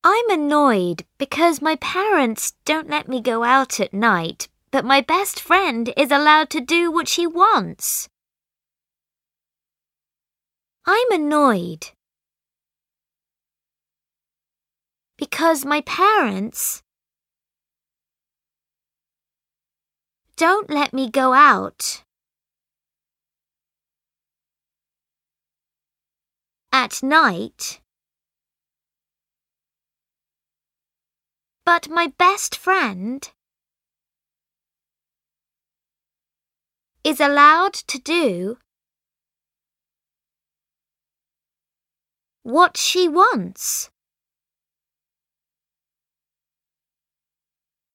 I'm annoyed because my parents don't let me go out at night, but my best friend is allowed to do what she wants. I'm annoyed because my parents don't let me go out at night, but my best friend is allowed to do what she wants.